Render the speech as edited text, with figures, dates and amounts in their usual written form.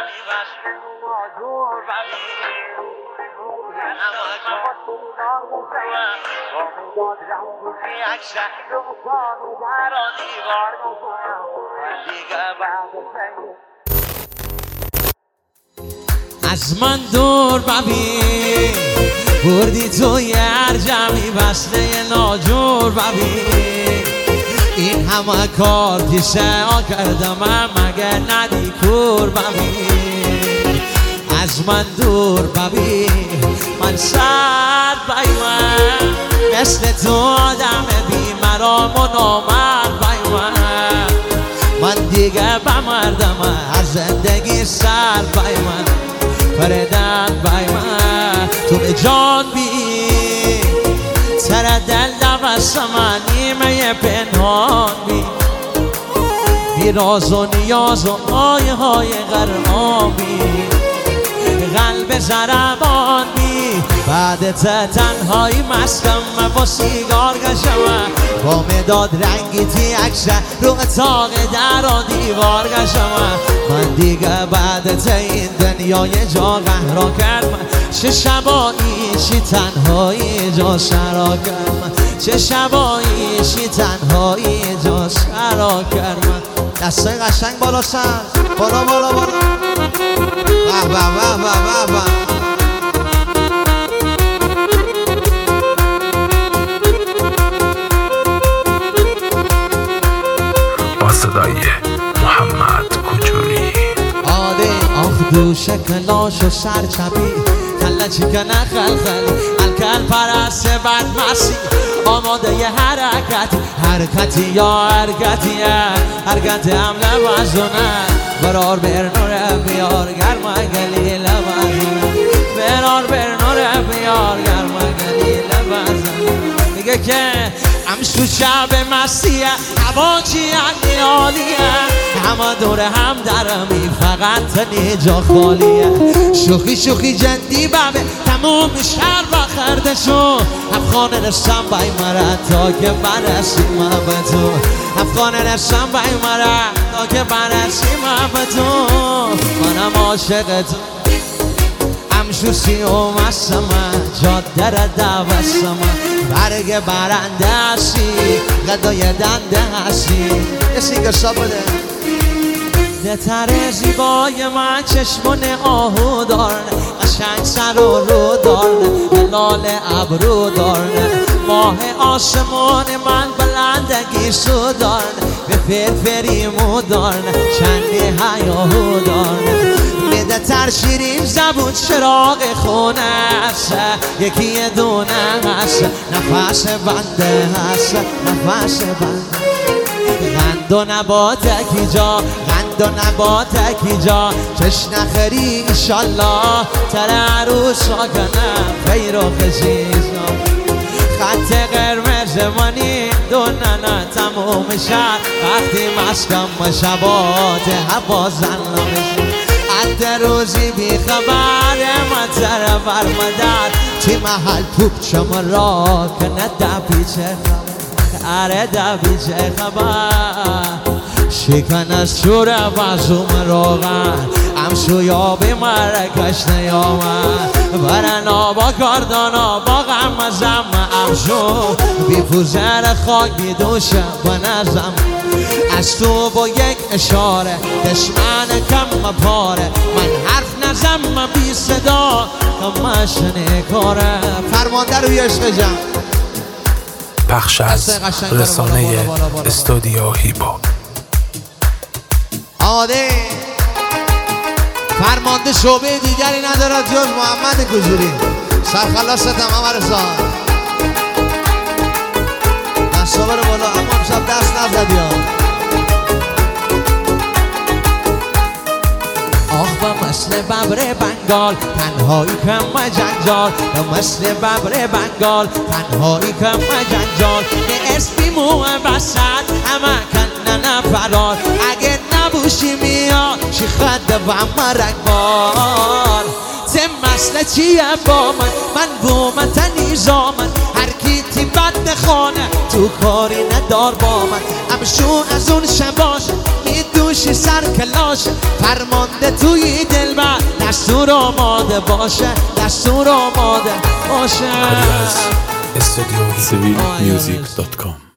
از من دور ببین بردی توی هر جمعی وصله ناجور ببین این همه کار کیسه ها کردم مگر ندی کور ببین از من دور ببین من سر بایمن مثل تو آدم بی مرام و نامرد بایمن من دیگه بمردم از زندگی سر بایمن فردن بایمن تو به جان بی سر دل دوست من نیمه پنهان بی راز و نیاز و آیه های غرامي قلب زربان بی بعد تنهایی مسکم با سیگار گشم با مداد رنگی تی اکشن رو اتاق در و دیوار گشم من دیگه بعد این دنیای جا قهرا کردم چه شباییشی تنهایی جا سرا کردم چه شباییشی تنهایی جا سرا کردم دستای قشنگ بالا سر بالا بالا بالا واه واه واه واه واه با صدای محمد کجوری آخ دوش کلاش و سرچبی کلا چیکن خلخلی الکل پرست بدمسی آماده ی حرکتی یا حرکتی حمله وزونه برار برنور بیار گرم گلیل وزونه برار برنور بیار گرم گلیل وزونه میگه که همشو شب مسیه هوا چیه عالیه همه دور هم درمی فقط تنی جا خالیه شوخی شوخی جدی ببه تموم شهر بخرده شو افغان رسم بای مرد تا که برسیم به تو افغان رسم بای مرد تا که برسیم به تو منم عاشق تو همشو سیوم هستم جاده را دوستم برگ برنده هستی غدای دنده هستی یه سینگر ساب بده دتر زیبای من چشمون آهو دارن قشنگ سر و رو دارن لال ابرو دارن ماه آسمان من بلندگی سو دارن به فرفریمو دارن چندی حیاهو دارن میده تر شیرین زبون چراغ خونه هست یکی دونه هست نفس بنده هست نفس بنده غند و نباتکی جا غند و نباتکی جا چش نخری ایشالله تر عروس را کنم خیر و خشیزا خط قرمز منی دوننا تموم شد وقتی مسکم شبات هوا زنم حد روزی بی خبر من تر برمدن تی محل توب چم را کنه دبی چه خبر اره دبی چه خبر شکن از شور بازوم روغن همشو یابی مرکش نیامد برن آبا کاردانا با غم زم همشو بی پوزر خاک بی دوشم بنزم از تو با یک اشاره دشمن کم پاره من حرف نزم بی صدا کمشنه کاره فرمانده روی عشق جمع پخش از رسانه استودیو هیپا آده فرمانده شعبه دیگری ندارد جز محمد کجوری سرخلاستم همه رسان دستا بره بالا اما امشب دست نزد یا آخ با مثل ببر بنگال تنهایی کم جنجال با مثل ببر بنگال تنهایی کم جنجال یه اسمی موه بسد همه کنن فرار اگه نبوشی میاد چی خد و مرگبار زم مثل چیه با من بو من تنیزا من هر کیتی بد نخانه تو کاری ندار با من همشون از اون شباش میدوش گوشی سر کلاشه فرمانده توی دلبر دستور آماده باشه دستور آماده باشه استودیو civilmusic.com